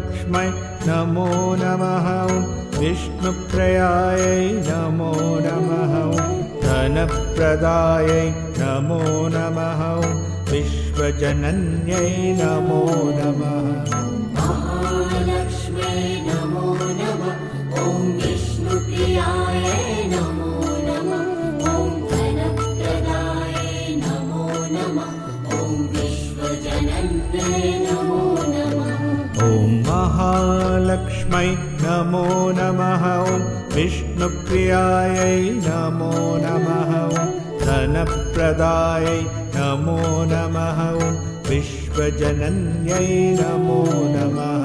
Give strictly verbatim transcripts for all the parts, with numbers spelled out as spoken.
महालक्ष्मै नमो नमः। विष्णुप्रियायै नमो नमः। धनप्रदायै नमो नमः। विश्वजनन्यै नमो नमः। महालक्ष्मै नमो नमः। ॐ विष्णुप्रियायै नमो नमः। ॐ धनप्रदायै नमो नमः। ॐ विश्वजनन्यै नमो नमः। ॐ महालक्ष्मै नमो नमः। विष्णुप्रियायै नमो नमः। धनप्रदायै नमो नमः। विश्वजनन्यै नमो नमः।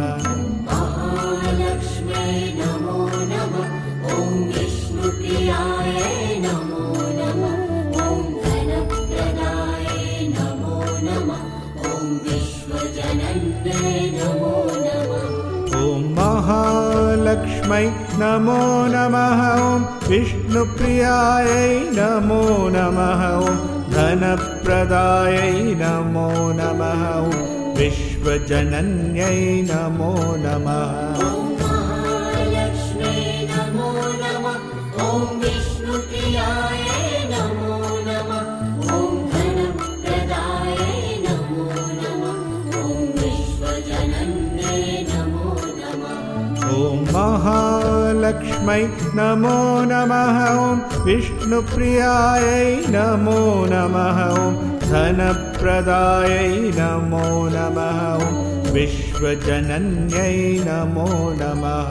महालक्ष्मै नमो नमः। ॐ विष्णुप्रियायै नमो नमः। ॐ धनप्रदायै नमो नमः। ॐ विश्वजनन्यै नमो नमः। ॐ महालक्ष्मै नमो नमः। विष्णुप्रियायै नमो नमः। धनप्रदायै नमो नमः। विश्वजनन्यै नमो नमः। महालक्ष्मै नमो नमः। ॐ विष्णुप्रियायै नमो नमः। ॐ धनप्रदायै नमो नमः। ॐ विश्वजनन्यै नमो नमः। ॐ महालक्ष्मै नमो नमः। विष्णुप्रियायै नमो नमः। धनप्रदायै नमो नमः। विश्वजनन्यै नमो नमः।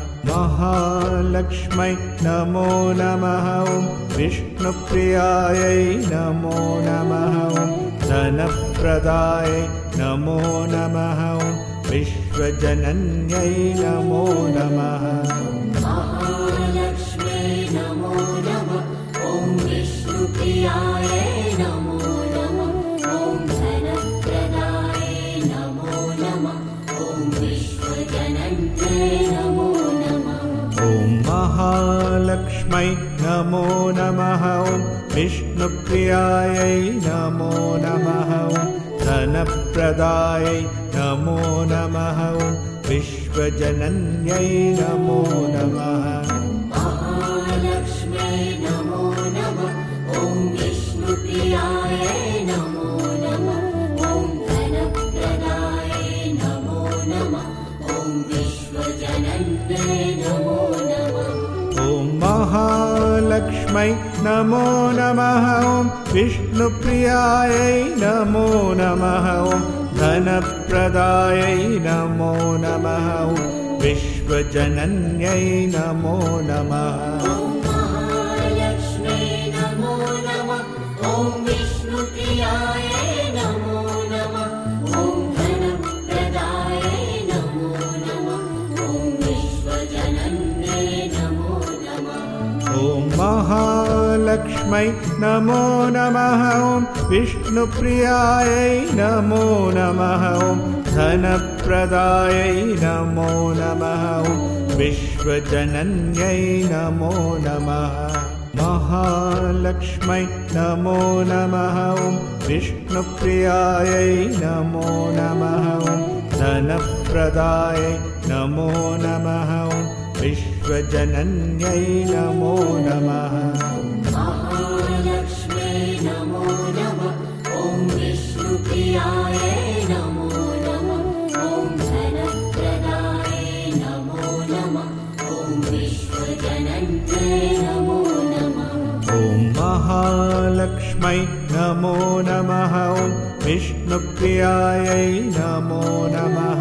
महालक्ष्मै नमो नमः। विष्णुप्रियायै नमो नमः। धनप्रदायै नमो नमः। विश्वजनन्यै नमो नमः। महालक्ष्मै नमो नमः। ॐ विष्णुप्रियायै नमो नमः। ॐ धनप्रदायै नमो नमः। ॐ विश्वजनन्यै नमो नमः। ॐ महालक्ष्मै नमो नमः। विष्णुप्रियायै नमो नमः। धनप्रदायै नमो नमः। विश्वजनन्यै नमो नमः। महालक्ष्मै नमो नमः। ॐ विष्णुप्रियायै नमो नमः। ॐ धनप्रदायै नमो नमः। ॐ विश्वजनन्यै नमो नमः। ॐ महालक्ष्मै नमो नमः। विष्णुप्रियायै नमो नमः। धनप्रदायै नमो नमः। विश्वजनन्यै नमो नमः। महालक्ष्मै नमो नमः। ॐ विष्णुप्रियायै नमो नमः। ॐ धनप्रदायै नमो नमः। ॐ विश्वजनन्यै नमो नमः। ॐ महालक्ष्मै नमो नमः। विष्णुप्रियायै नमो नमः। धनप्रदायै नमो नमः। विश्वजनन्यै नमो नमः। महालक्ष्मै नमो नमः। विष्णुप्रियायै नमो नमः। धनप्रदायै नमो नमः। विश्वजनन्यै नमो नमः। महालक्ष्मै नमो नमः। ॐ विष्णुप्रियायै नमो नमः। ॐ धनप्रदायै नमो नमः। ॐ विश्वजनन्यै नमो नमः। ॐ महालक्ष्मै नमो नमः। विष्णुप्रियायै नमो नमः।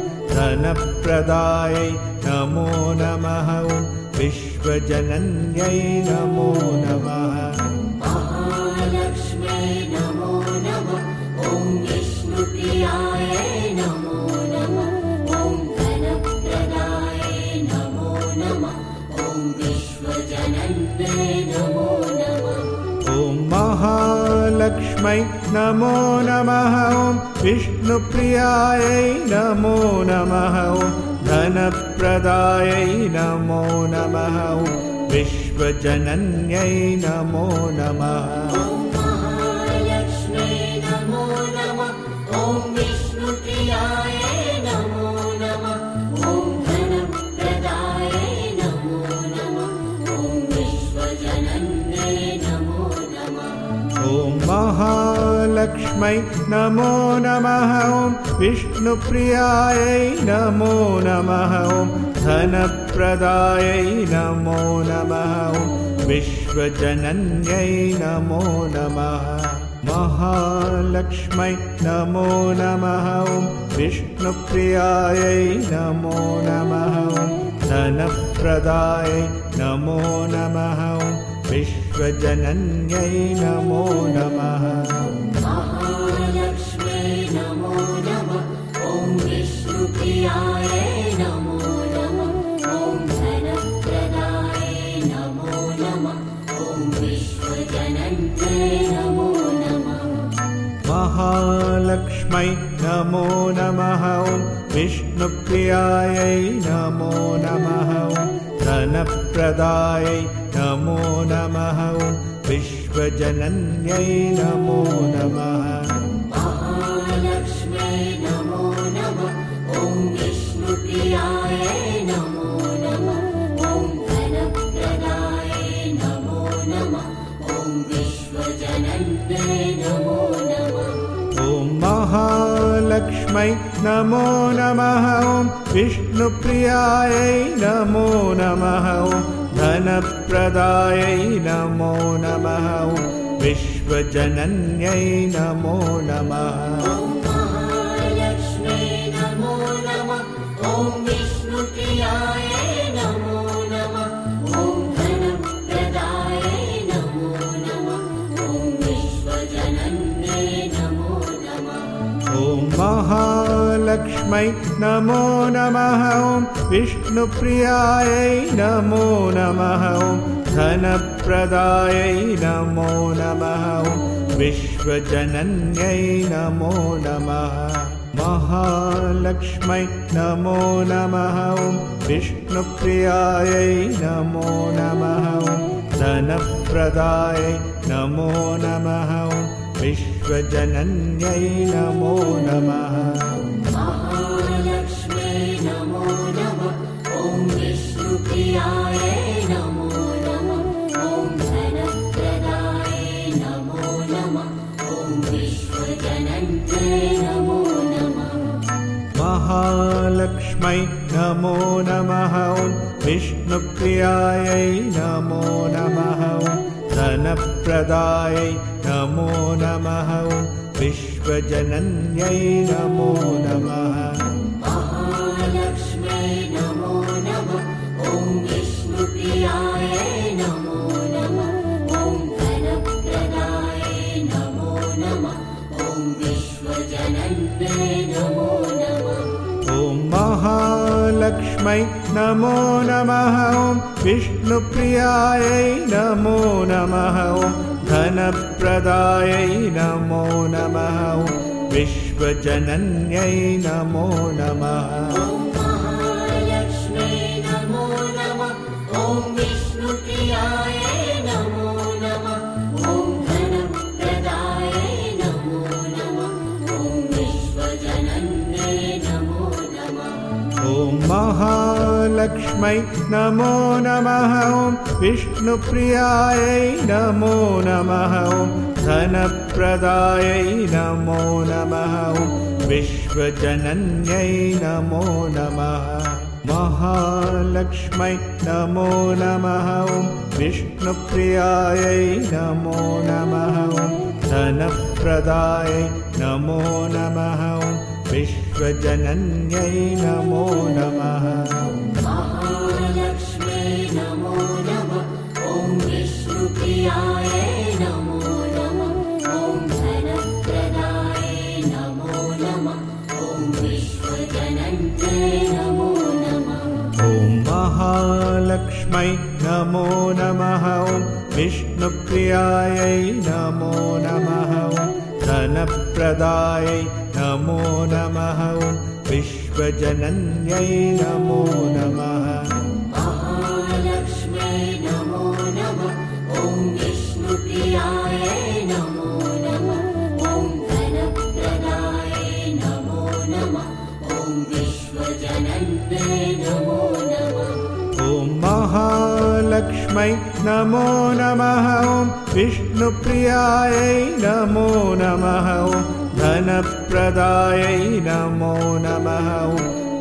धनप्रदायै नमो नमः। विश्वजनन्यै नमो नमः। महालक्ष्मै नमो नमः। ॐ विष्णुप्रियायै नमो नमः। ॐ धनप्रदायै नमो नमः। ॐ विश्वजनन्यै नमो नमः। ॐ महालक्ष्मै नमो नमः। विष्णुप्रियायै नमो नमः। धनप्रदायै नमो नमः। विश्वजनन्यै नमो नमः। महालक्ष्मै नमो नमः। ॐ विष्णुप्रियायै नमो नमः। महालक्ष्मै नमो नमः ॐ विष्णुप्रियायै नमो नमः ॐ धनप्रदायै नमो नमः ॐ विश्वजनन्यै नमो नमः महालक्ष्मै नमो नमः ॐ विष्णुप्रियायै नमो नमः ॐ धनप्रदायै नमो नमः ॐ विश्वजनन्यै नमो नमः महालक्ष्मै नमो नमः ॐ विष्णुप्रियायै नमो नमः ॐ धनप्रदायै नमो नमः ॐ विश्वजनन्यै नमो नमः महालक्ष्मै नमो नमः ॐ विष्णुप्रियायै नमो नमः ॐ धनप्रदायै नमो नमः ॐ विश्वजनन्यै नमो नमः महालक्ष्मै नमो नमः ॐ विष्णुप्रियायै नमो नमः ॐ धनप्रदायै नमो नमः ॐ विश्वजनन्यै नमो नमः ॐ महालक्ष्मै नमो नमः ॐ विष्णुप्रियायै नमो नमः ॐ धनप्रदायै नमो नमः ॐ विश्वजनन्यै नमो नमः महालक्ष्मै नमो नमः ॐ विष्णुप्रियायै नमो नमः ॐ धनप्रदायै नमो नमः ॐ विश्वजनन्यै नमो नमः ॐ महालक्ष्मै नमो नमः ॐ विष्णुप्रियायै नमो नमः ॐ धनप्रदायै नमो नमः ॐ विश्वजनन्यै नमो नमः महालक्ष्मै नमो नमः ॐ विष्णुप्रियायै नमो नमः ॐ धनप्रदायै नमो नमः ॐ विश्वजनन्यै नमो नमः महालक्ष्मै नमो नमः ॐ विष्णुप्रियायै नमो नमः ॐ धनप्रदायै नमो नमः ॐ विश्वजनन्यै नमो नमः महालक्ष्मै नमो नमः ॐ विष्णुप्रियायै नमो नमः ॐ धनप्रदायै नमो नमः ॐ विश्वजनन्यै नमो नमः महालक्ष्मै नमो नमः ॐ विष्णुप्रियायै नमो नमः ॐ धनप्रदायै नमो नमः ॐ विश्वजनन्यै नमो नमः ॐ महालक्ष्मै नमो नमः ॐ विष्णुप्रियायै नमो नमः ॐ धनप्रदायै नमो नमः ॐ विश्वजनन्यै नमो नमः महालक्ष्मै नमो नमः ॐ विष्णुप्रियायै नमो नमः ॐ धनप्रदायै नमो नमः ॐ विश्वजनन्यै नमो नमः ॐ महालक्ष्मै नमो नमः ॐ विष्णुप्रियायै नमो नमः ॐ धनप्रदायै नमो नमः ॐ विश्वजनन्यै नमो नमः महालक्ष्मै नमो नमः ॐ विष्णुप्रियायै नमो नमः ॐ धनप्रदायै नमो नमः ॐ विश्वजनन्यै नमो नमः महालक्ष्मै नमो नमः ॐ विष्णुप्रियायै नमो नमः ॐ धनप्रदायै नमो नमः ॐ विश्वजनन्यै नमो नमः ॐ महालक्ष्मै नमो नमः ॐ विष्णुप्रियायै नमो नमः ॐ धनप्रदायै नमो नमः ॐ विश्वजनन्यै नमो नमः महालक्ष्मै नमो नमः ॐ विष्णुप्रियायै नमो नमः ॐ धनप्रदायै नमो नमः ॐ विश्वजनन्यै नमो नमः ॐ महालक्ष्मै महालक्ष्मै नमो नमः ॐ विष्णुप्रियायै नमो नमः ॐ धनप्रदायै नमो नमः ॐ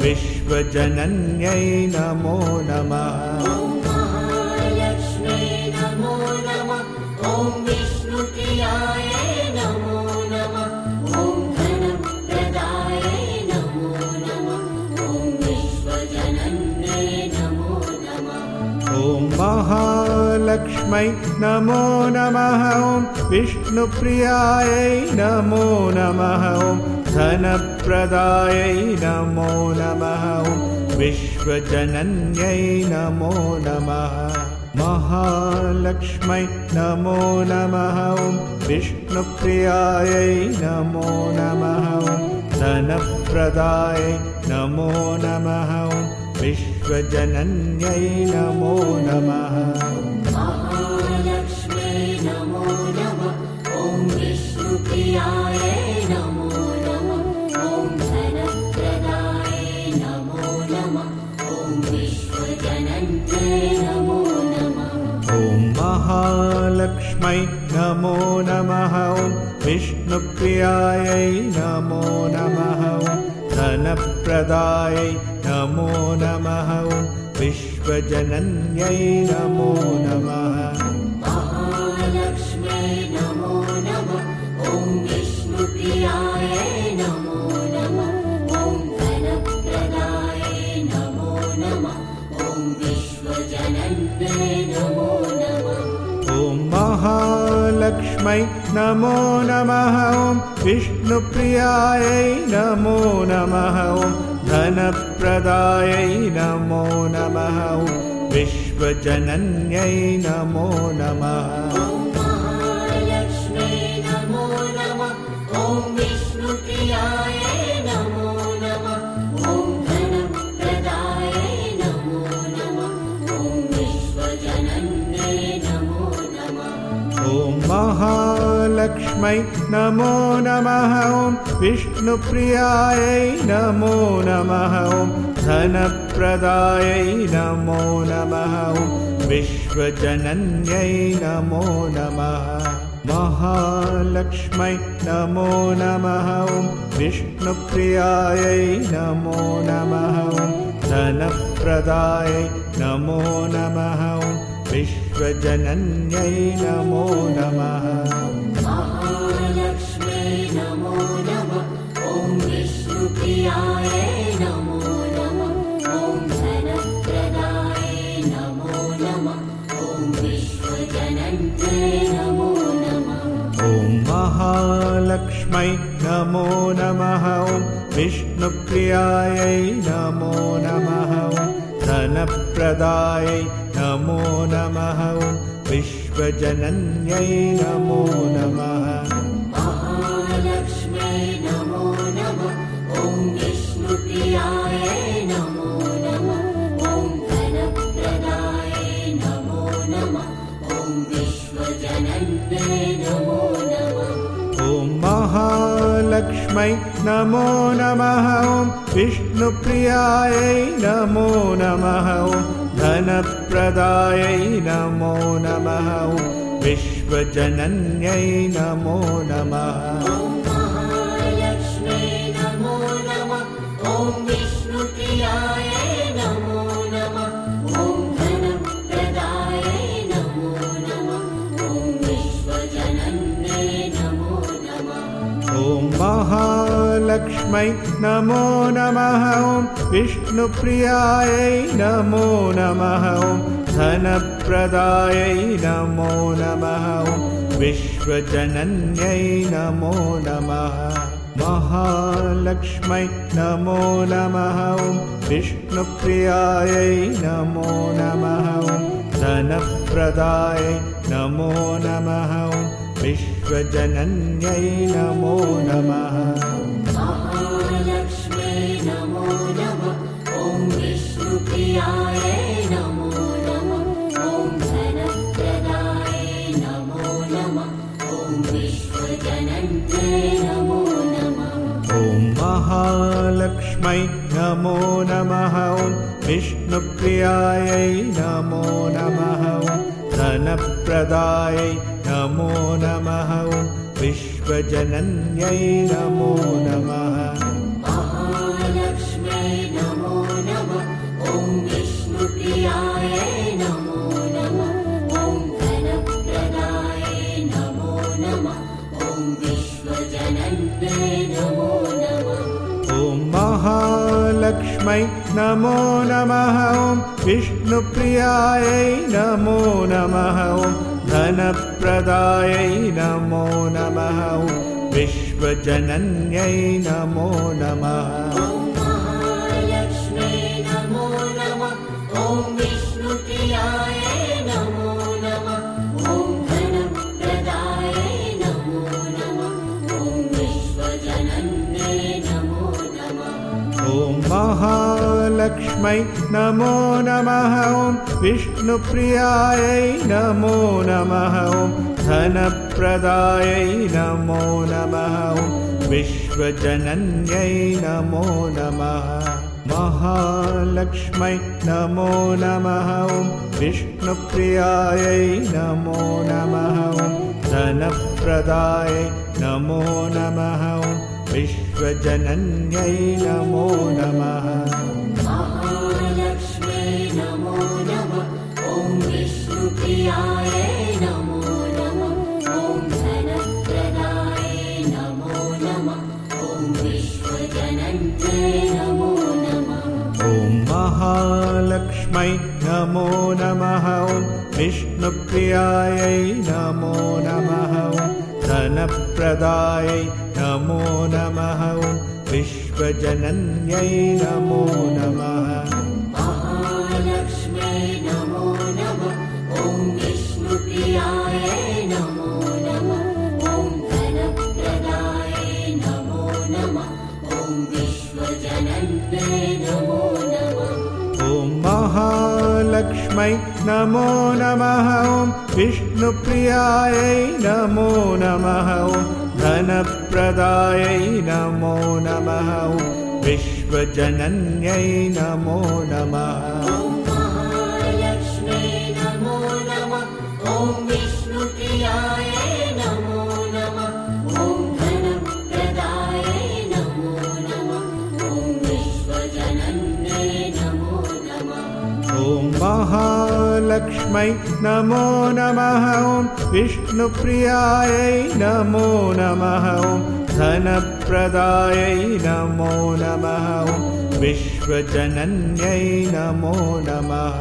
विश्वजनन्यै नमो नमः ॐ महालक्ष्मी नमो नमः ॐ विष्णुप्रियायै नमो नमः ॐ धनप्रदायै नमो नमः ॐ विश्वजनन्यै नमो नमः ॐ महालक्ष्मै नमो नमः ॐ विष्णुप्रियायै नमो नमः ॐ धनप्रदायै नमो नमः ॐ विश्वजनन्यै नमो नमः महालक्ष्मै नमो नमः ॐ विष्णुप्रियायै नमो नमः ॐ धनप्रदायै नमो नमः ॐ विश्वजनन्यै नमो नमः महालक्ष्मी नमो नमः ॐ विष्णुप्रियायै नमो नमः ॐ धनप्रदायै नमो नमः ॐ विश्वजनन्यै नमो नमः ॐ महालक्ष्मै नमो नमः ॐ विष्णुप्रियायै नमो नमः ॐ धनप्रदायै नमो नमः ॐ विश्वजनन्यै नमो नमः महालक्ष्मी नमो नमः ॐ विष्णुप्रियायै नमो नमः ॐ धनप्रदायै नमो नमः ॐ विश्वजनन्यै नमो नमः ॐ महालक्ष्मै नमो नमः ॐ विष्णुप्रियायै नमो नमः ॐ धनप्रदायै नमो नमः ॐ विश्वजनन्यै नमो नमः ॐ महालक्ष्मी नमो नमः ॐ विष्णुप्रियायै नमो नमः ॐ धनप्रदायै नमो नमः ॐ विश्वजनन्यै नमो नमः ॐ महालक्ष्मै नमो नमः ॐ विष्णुप्रियायै नमो नमः ॐ धनप्रदायै नमो नमः ॐ विश्वजनन्यै नमो नमः महालक्ष्मै नमो नमः ॐ विष्णुप्रियायै नमो नमः ॐ धनप्रदायै नमो नमः ॐ विश्वजनन्यै नमो नमः महालक्ष्मी नमो नमः ॐ विष्णुप्रियायै नमो नमः ॐ धनप्रदायै नमो नमः ॐ विश्वजनन्यै नमो नमः ॐ महालक्ष्मै नमो नमः ॐ विष्णुप्रियायै नमो नमः ॐ धनप्रदायै नमो नमः ॐ विश्वजनन्यै नमो नमः महालक्ष्मी नमो नमः ॐ विष्णुप्रियायै नमो नमः ॐ धनप्रदायै नमो नमः ॐ विश्वजनन्यै नमो नमः ॐ महालक्ष्मै नमो नमः ॐ विष्णुप्रियायै नमो नमः ॐ धनप्रदायै नमो नमः ॐ विश्वजनन्यै नमो नमः ॐ महालक्ष्मी नमो नमः ॐ विष्णुप्रियायै नमो नमः ॐ धनप्रदायै नमो नमः ॐ विश्वजनन्यै नमो नमः ॐ महालक्ष्मै नमो नमः ॐ विष्णुप्रियायै नमो नमः ॐ धनप्रदायै नमो नमः ॐ विश्वजनन्यै नमो नमः महालक्ष्मै नमो नमः ॐ विष्णुप्रियायै नमो नमः ॐ धनप्रदायै नमो नमः ॐ विश्वजनन्यै नमो नमः महालक्ष्मी नमो नमः ॐ विष्णुप्रियायै नमो नमः ॐ धनप्रदायै नमो नमः ॐ विश्वजनन्यै नमो नमः ॐ महालक्ष्मै नमो नमः ॐ विष्णुप्रियायै नमो नमः ॐ धनप्रदायै नमो नमः ॐ विश्वजनन्यै नमो नमः महालक्ष्म्यै नमो नमः ॐ विष्णुप्रियायै नमो नमः ॐ धनप्रदायै नमो नमः ॐ विश्वजनन्यै नमो नमः ॐ महालक्ष्म्यै नमो नमः ॐ विष्णुप्रियायै नमो नमः ॐ धनप्रदायै नमो नमः ॐ विश्वजनन्यै नमो नमः ॐ महालक्ष्म्यै नमो नमः ॐ विष्णुप्रियायै नमो नमः ॐ धनप्रदायै नमो नमः ॐ विश्वजनन्यै नमो नमः ॐ महालक्ष्म्यै नमो नमः ॐ विष्णुप्रियायै नमो नमः ॐ धनप्रदायै नमो नमः ॐ विश्वजनन्यै नमो नमः महालक्ष्म्यै नमो नमः ॐ विष्णुप्रियायै नमो नमः ॐ धनप्रदायै नमो नमः ॐ विश्वजनन्यै नमो नमः महालक्ष्म्यै नमो नमः ॐ विष्णुप्रियायै नमो नमः ॐ धनप्रदायै नमो नमः ॐ विश्वजनन्यै नमो नमः ॐ महालक्ष्म्यै नमो नमः ॐ विष्णुप्रियायै नमो नमः ॐ धनप्रदायै नमो नमः ॐ विश्वजनन्यै नमो नमः महालक्ष्म्यै नमो नमः ॐ विष्णुप्रियायै नमो नमः ॐ धनप्रदायै नमो नमः ॐ विश्वजनन्यै नमो नमः ॐ महालक्ष्म्यै नमो नमः ॐ विष्णुप्रियायै नमो नमः ॐ धनप्रदायै नमो नमः ॐ विश्वजनन्यै नमो नमः ॐ महालक्ष्म्यै नमो नमः ॐ विष्णुप्रियायै नमो नमः ॐ धनप्रदायै नमो नमः ॐ विश्वजनन्यै नमो नमः ॐ महालक्ष्म्यै नमो नमः ॐ विष्णुप्रियायै नमो नमः ॐ धनप्रदायै नमो नमः ॐ विश्वजनन्यै नमो नमः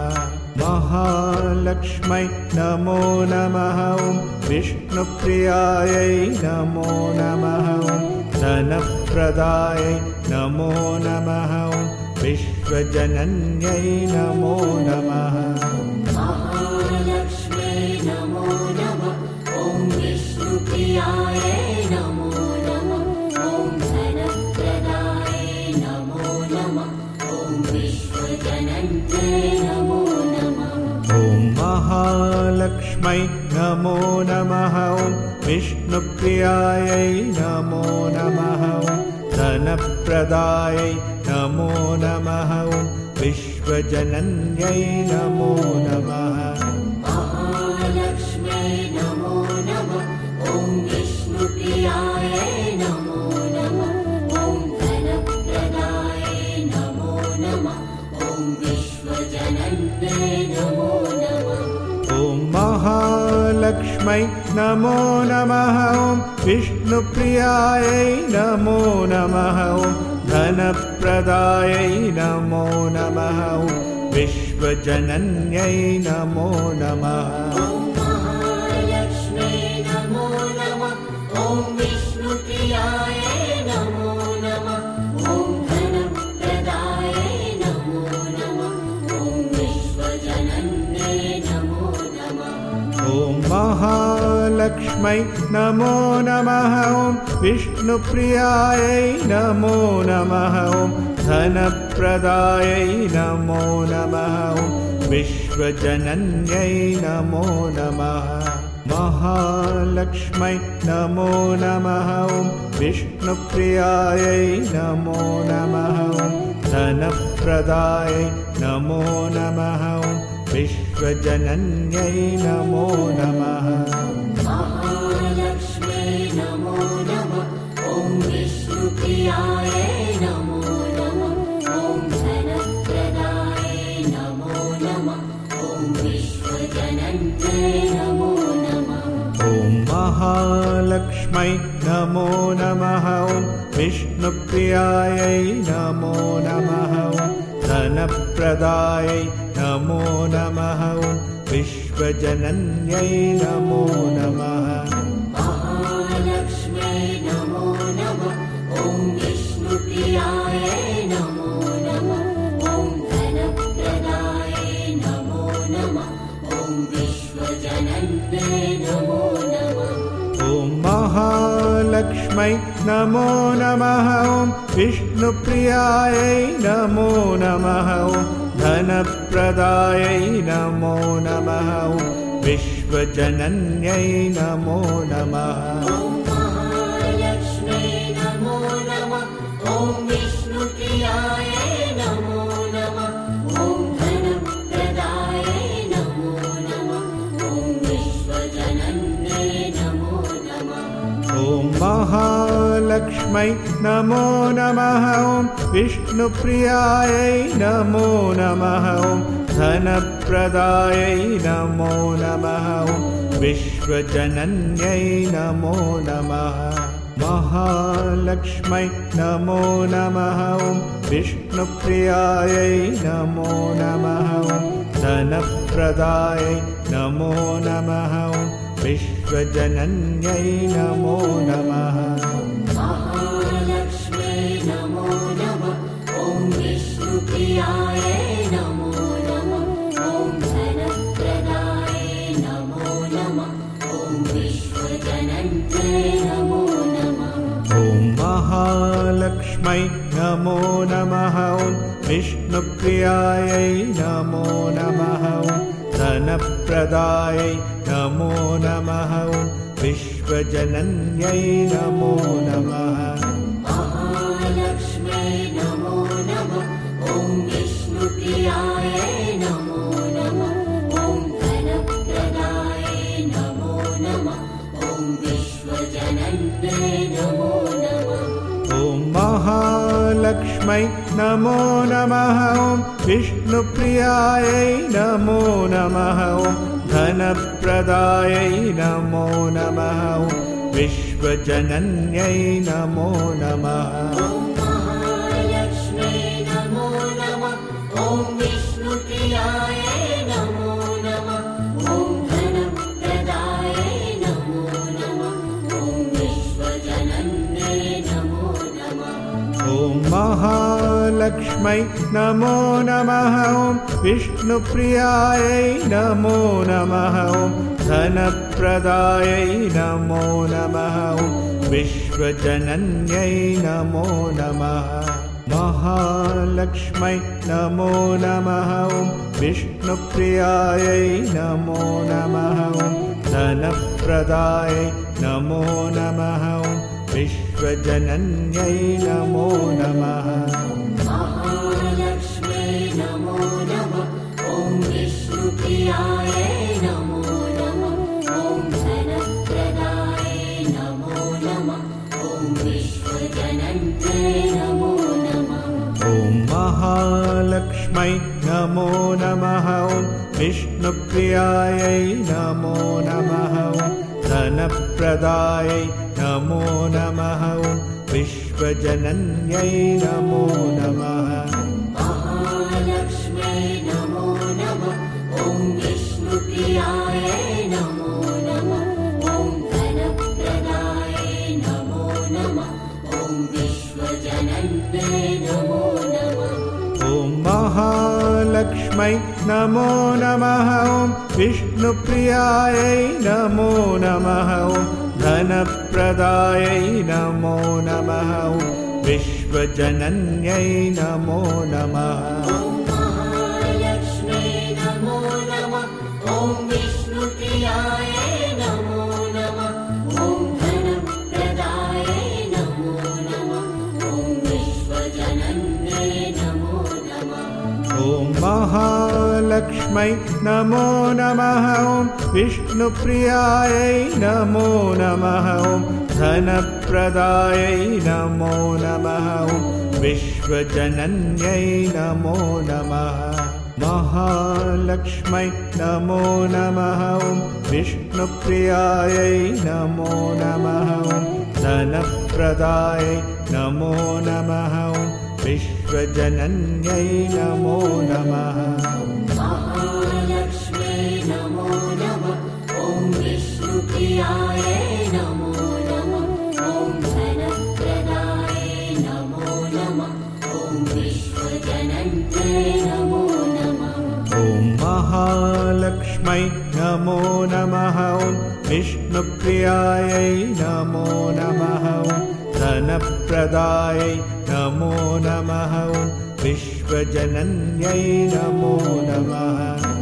महालक्ष्म्यै नमो नमः ॐ विष्णुप्रियायै नमो नमः ॐ धनप्रदायै नमो नमः ॐ विश्वजनन्यै नमो नमः महालक्ष्म्यै नमो नमः ॐ विष्णुप्रियायै नमो नमः ॐ धनप्रदायै नमो नमः ॐ विश्वजनन्यै नमो नमः ॐ महालक्ष्म्यै नमो नमः ॐ विष्णुप्रियायै नमो नमः ॐ धनप्रदायै नमो नमः ॐ विश्वजनन्यै नमो नमः महालक्ष्म्यै नमो नमः ॐ विष्णुप्रियायै नमो नमः ॐ धनप्रदायै नमो नमः ॐ विश्वजनन्यै नमो नमः ॐ महालक्ष्म्यै नमो नमः ॐ विष्णुप्रियायै नमो नमः ॐ धनप्रदायै नमो नमः ॐ विश्वजनन्यै नमो नमः ॐ महालक्ष्म्यै नमो नमः ॐ विष्णुप्रियायै नमो नमः ॐ धनप्रदायै नमो नमः ॐ विश्वजनन्यै नमो नमः ॐ महालक्ष्म्यै नमो नमः ॐ विष्णुप्रियायै नमो नमः ॐ धनप्रदायै नमो नमः ॐ विश्वजनन्यै नमो नमः महालक्ष्म्यै नमो नमः ॐ विष्णुप्रियायै नमो नमः ॐ धनप्रदायै नमो नमः ॐ विश्वजनन्यै नमो नमः महालक्ष्म्यै नमो नमः ॐ विष्णुप्रियायै नमो नमः ॐ धनप्रदायै नमो नमः ॐ विश्वजनन्यै नमो नमः ॐ महालक्ष्म्यै नमो नमः ॐ विष्णुप्रियायै नमो नमः ॐ धनप्रदायै नमो नमः ॐ विश्वजनन्यै नमो नमः महालक्ष्म्यै नमो नमः ॐ विष्णुप्रियायै नमो नमः ॐ धनप्रदायै नमो नमः ॐ विश्वजनन्यै नमो नमः ॐ महालक्ष्म्यै नमो नमः ॐ विष्णुप्रियायै नमो नमः ॐ धनप्रदायै नमो नमः ॐ विश्वजनन्यै नमो नमः ॐ महालक्ष्म्यै नमो नमः ॐ विष्णुप्रियायै नमो नमः ॐ धनप्रदायै नमो नमः ॐ विश्वजनन्यै नमो नमः ॐ महालक्ष्म्यै नमो नमः ॐ विष्णुप्रियायै नमो नमः ॐ धनप्रदायै नमो नमः ॐ विश्वजनन्यै नमो नमः महालक्ष्म्यै नमो नमः ॐ विष्णुप्रियायै नमो नमः ॐ धनप्रदायै नमो नमः ॐ विश्वजनन्यै नमो नमः महालक्ष्म्यै नमो नमः ॐ विष्णुप्रियायै नमो नमः ॐ धनप्रदायै नमो नमः ॐ विश्वजनन्यै नमो नमः ॐ महालक्ष्म्यै नमो नमः ॐ विष्णुप्रियायै नमो नमः ॐ धनप्रदायै नमो नमः ॐ विश्वजनन्यै नमो नमः महालक्ष्म्यै नमो नमः ॐ विष्णुप्रियायै नमो नमः ॐ धनप्रदायै नमो नमः ॐ विश्वजनन्यै नमो नमः ॐ महालक्ष्म्यै नमो नमः ॐ विष्णुप्रियायै नमो नमः ॐ धनप्रदायै नमो नमः ॐ विश्वजनन्यै नमो नमः ॐ महालक्ष्म्यै नमो नमः ॐ विष्णुप्रियायै नमो नमः ॐ धनप्रदायै नमो नमः ॐ विश्वजनन्यै नमो नमः ॐ महालक्ष्म्यै नमो नमः ॐ विष्णुप्रियायै नमो नमः ॐ धनप्रदायै नमो नमः ॐ विश्वजनन्यै नमो नमः महालक्ष्म्यै नमो नमः ॐ विष्णुप्रियायै नमो नमः ॐ धनप्रदायै नमो नमः ॐ विश्वजनन्यै नमो नमः महालक्ष्म्यै नमो नमः ॐ विष्णुप्रियायै नमो नमः ॐ धनप्रदायै नमो नमः ॐ विश्वजनन्यै नमो नमः ॐ महालक्ष्म्यै नमो नमः ॐ विष्णुप्रियायै नमो नमः ॐ धनप्रदायै नमो नमः ॐ विश्वजनन्यै नमो नमः महालक्ष्म्यै नमो नमः ॐ विष्णुप्रियायै नमो नमः ॐ धनप्रदायै नमो नमः ॐ विश्वजनन्यै नमो नमः ॐ महालक्ष्म्यै नमो नमः ॐ विष्णुप्रियायै नमो नमः ॐ धनप्रदायै नमो नमः ॐ विश्वजनन्यै नमो नमः ॐ महालक्ष्म्यै नमो नमः ॐ विष्णुप्रियायै नमो नमः ॐ धनप्रदायै नमो नमः ॐ विश्वजनन्यै नमो महालक्ष्मै नमो नमः ॐ विष्णुप्रियायै नमो नमः ॐ धनप्रदायै नमो नमः ॐ विश्वजनन्यै नमो नमः महालक्ष्मै नमो नमः ॐ विष्णुप्रियायै नमो नमः ॐ धनप्रदायै नमो नमः ॐ विश्वजनन्यै नमो नमः महालक्ष्मै नमो नमः ॐ विष्णुप्रियायै नमो नमः ॐ धनप्रदायै नमो नमः ॐ विश्वजनन्यै नमो नमः ॐ महालक्ष्मै नमो नमः ॐ विष्णुप्रियायै नमो नमः ॐ धनप्रदायै नमो नमः ॐ विश्वजनन्यै नमो नमः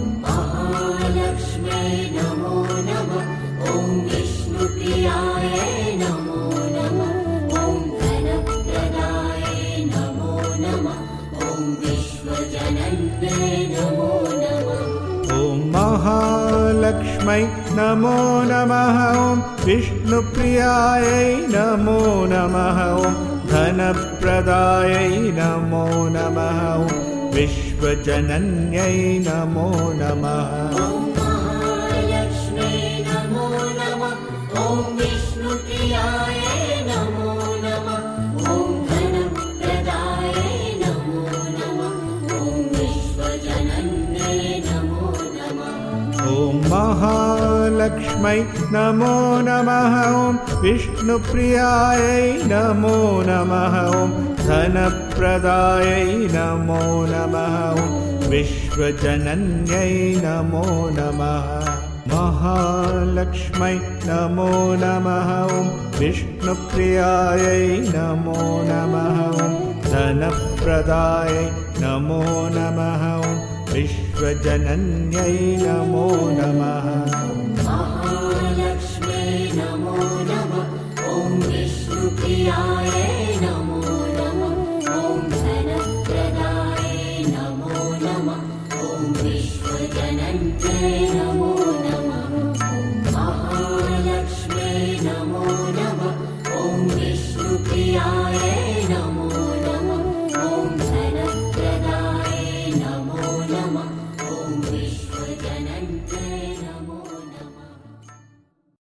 महालक्ष्मै नमो नमः ॐ विष्णुप्रियायै नमो नमः ॐ धनप्रदायै नमो नमः ॐ विश्वजनन्यै नमो नमः ॐ महालक्ष्मै नमो नमः ॐ विष्णुप्रियायै नमो नमः ॐ धनप्रदायै नमो नमः ॐ विश्वजनन्यै नमो नमः ॐ महालक्ष्मै नमो नमः ॐ विष्णुप्रियायै नमो नमः ॐ धनप्रदायै नमो नमः ॐ विश्वजनन्यै नमो नमः ॐ महालक्ष्मै नमो नमः ॐ विष्णुप्रियायै नमो नमः ॐ धनप्रदायै नमो नमः ॐ विश्वजनन्यै नमो नमः महालक्ष्मै नमो नमः ॐ विष्णुप्रियायै नमो नमः ॐ धनप्रदायै नमो नमः ॐ विश्वजनन्यै नमो नमः महालक्ष्मै नमो नमः ॐ विष्णुप्रियायै नमो नमः ॐ धनप्रदायै नमो नमः ॐ विश्वजनन्यै नमो